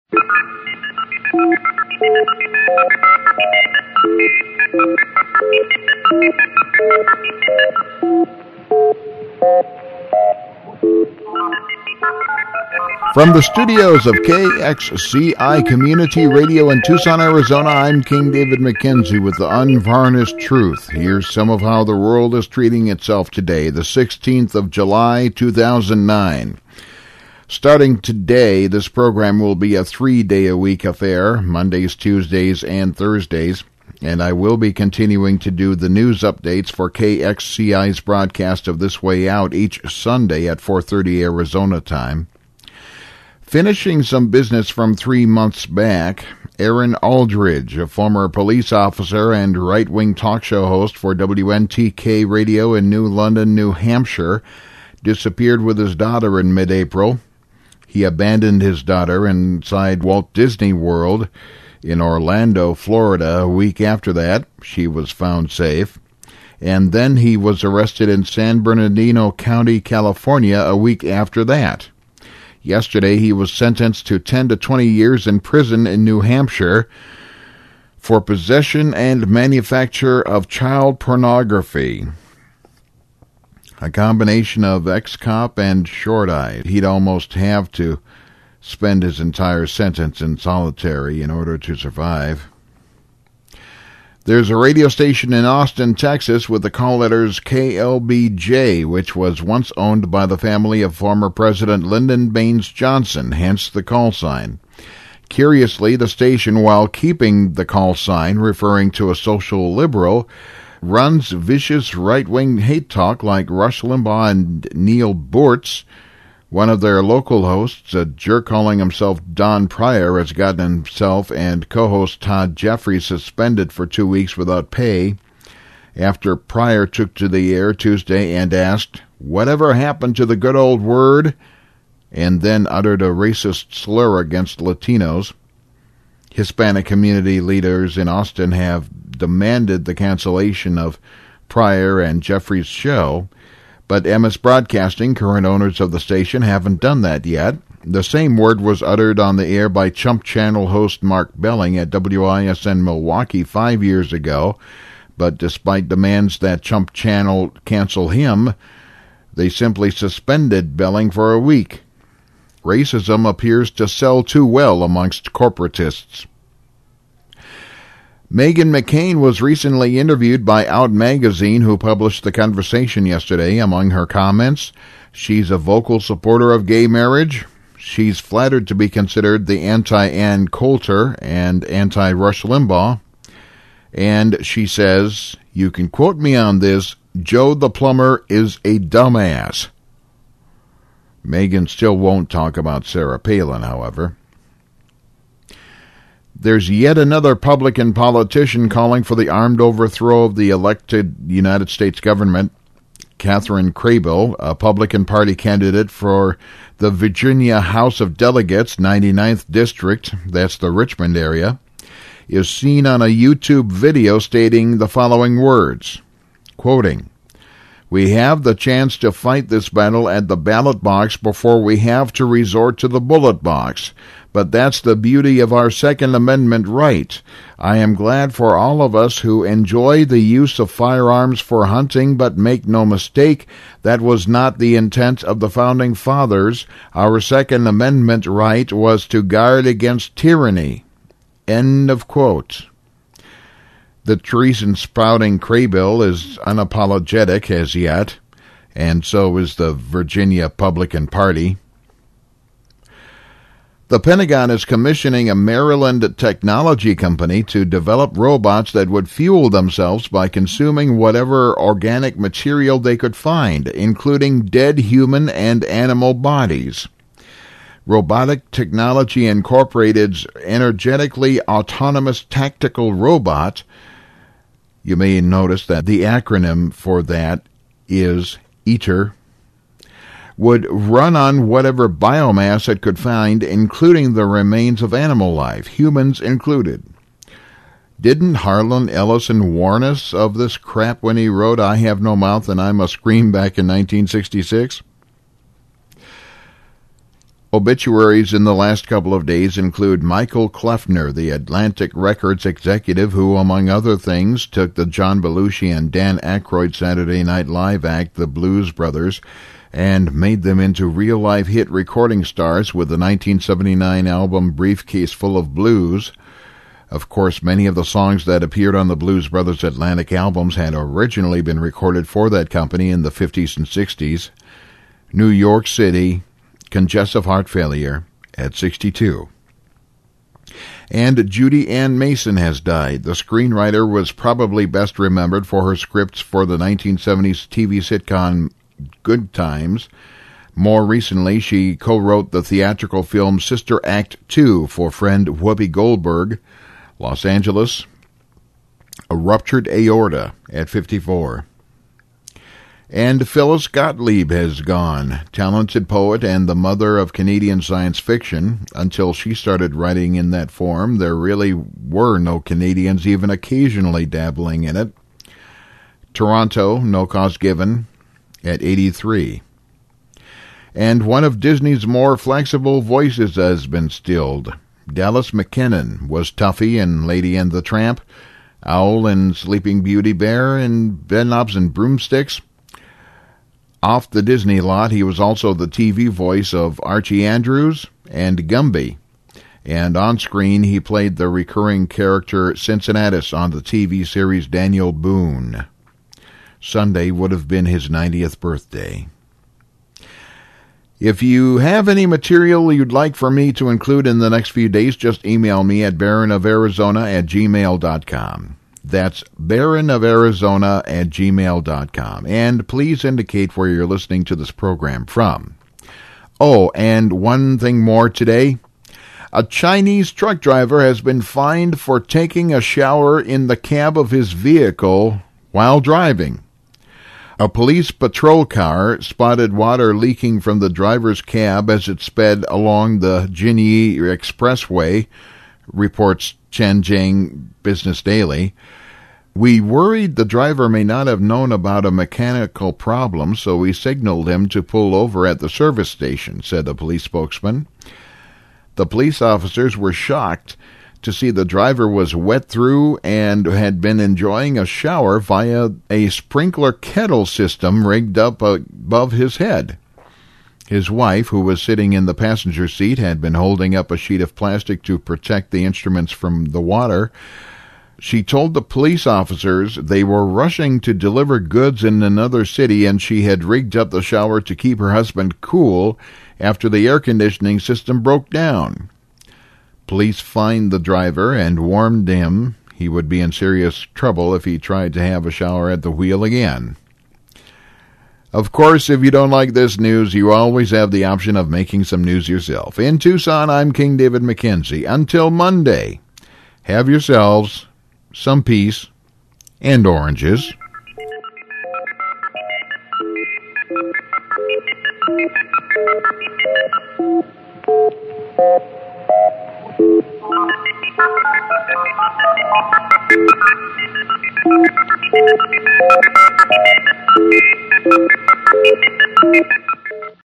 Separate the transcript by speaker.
Speaker 1: From the studios of KXCI Community Radio in Tucson, Arizona, I'm King David McKenzie with the Unvarnished Truth. Here's some of how the world is treating itself today, the 16th of July, 2009. Starting today, this program will be a 3-day-a-week affair, Mondays, Tuesdays, and Thursdays, and I will be continuing to do the news updates for KXCI's broadcast of This Way Out each Sunday at 4:30 Arizona time. Finishing some business from 3 months back, Aaron Aldridge, a former police officer and right-wing talk show host for WNTK Radio in New London, New Hampshire, disappeared with his daughter in mid-April. He abandoned his daughter inside Walt Disney World in Orlando, Florida. A week after that, she was found safe. And then he was arrested in San Bernardino County, California, a week after that. Yesterday, he was sentenced to 10 to 20 years in prison in New Hampshire for possession and manufacture of child pornography. A combination of ex-cop and short-eyed. He'd almost have to spend his entire sentence in solitary in order to survive. There's a radio station in Austin, Texas, with the call letters KLBJ, which was once owned by the family of former President Lyndon Baines Johnson, hence the call sign. Curiously, the station, while keeping the call sign referring to a social liberal, runs vicious right-wing hate talk like Rush Limbaugh and Neil Boortz. One of their local hosts, a jerk calling himself Don Pryor, has gotten himself and co-host Todd Jeffries suspended for 2 weeks without pay after Pryor took to the air Tuesday and asked, "Whatever happened to the good old word?" and then uttered a racist slur against Latinos. Hispanic community leaders in Austin have demanded the cancellation of Pryor and Jeffries' show, but MS Broadcasting, current owners of the station, haven't done that yet. The same word was uttered on the air by Chump Channel host Mark Belling at WISN Milwaukee 5 years ago, but despite demands that Chump Channel cancel him, they simply suspended Belling for a week. Racism appears to sell too well amongst corporatists. Meghan McCain was recently interviewed by Out Magazine, who published the conversation yesterday. Among her comments, she's a vocal supporter of gay marriage. She's flattered to be considered the anti-Ann Coulter and anti-Rush Limbaugh. And she says, "You can quote me on this, Joe the plumber is a dumbass." Meghan still won't talk about Sarah Palin, however. There's yet another Republican politician calling for the armed overthrow of the elected United States government. Catherine Crable, a Republican Party candidate for the Virginia House of Delegates, 99th District, that's the Richmond area, is seen on a YouTube video stating the following words, quoting, "We have the chance to fight this battle at the ballot box before we have to resort to the bullet box. But that's the beauty of our Second Amendment right. I am glad for all of us who enjoy the use of firearms for hunting, but make no mistake, that was not the intent of the Founding Fathers. Our Second Amendment right was to guard against tyranny." End of quote. The treason-spouting Crable is unapologetic as yet, and so is the Virginia Republican Party. The Pentagon is commissioning a Maryland technology company to develop robots that would fuel themselves by consuming whatever organic material they could find, including dead human and animal bodies. Robotic Technology Incorporated's energetically autonomous tactical robot, you may notice that the acronym for that is ITER, would run on whatever biomass it could find, including the remains of animal life, humans included. Didn't Harlan Ellison warn us of this crap when he wrote "I Have No Mouth and I Must Scream" back in 1966? Obituaries in the last couple of days include Michael Kleffner, the Atlantic Records executive who, among other things, took the John Belushi and Dan Aykroyd Saturday Night Live act, the Blues Brothers, and made them into real-life hit recording stars with the 1979 album Briefcase Full of Blues. Of course, many of the songs that appeared on the Blues Brothers Atlantic albums had originally been recorded for that company in the 50s and 60s. New York City, congestive heart failure at 62. And Judy Ann Mason has died. The screenwriter was probably best remembered for her scripts for the 1970s TV sitcom Good Times. More recently, she co-wrote the theatrical film Sister Act 2 for friend Whoopi Goldberg. Los Angeles, a ruptured aorta at 54. And Phyllis Gottlieb has gone, talented poet and the mother of Canadian science fiction. Until she started writing in that form, there really were no Canadians even occasionally dabbling in it. Toronto, no cause given, at 83. And one of Disney's more flexible voices has been stilled. Dallas McKinnon was Tuffy in Lady and the Tramp, Owl in Sleeping Beauty Bear, and Bedknobs and Broomsticks. Off the Disney lot, he was also the TV voice of Archie Andrews and Gumby. And on screen, he played the recurring character Cincinnatus on the TV series Daniel Boone. Sunday would have been his 90th birthday. If you have any material you'd like for me to include in the next few days, just email me at baronofarizona@gmail.com. That's baronofarizona@gmail.com. And please indicate where you're listening to this program from. Oh, and one thing more today. A Chinese truck driver has been fined for taking a shower in the cab of his vehicle while driving. A police patrol car spotted water leaking from the driver's cab as it sped along the Jinyi Expressway, reports Shenzhen Business Daily. We worried the driver may not have known about a mechanical problem, so we signaled him to pull over at the service station, said a police spokesman. The police officers were shocked to see the driver was wet through and had been enjoying a shower via a sprinkler kettle system rigged up above his head. His wife, who was sitting in the passenger seat, had been holding up a sheet of plastic to protect the instruments from the water. She told the police officers they were rushing to deliver goods in another city, and she had rigged up the shower to keep her husband cool after the air conditioning system broke down. Police fined the driver and warned him he would be in serious trouble if he tried to have a shower at the wheel again. Of course, if you don't like this news, you always have the option of making some news yourself. In Tucson, I'm King David McKenzie. Until Monday, have yourselves some peace and oranges.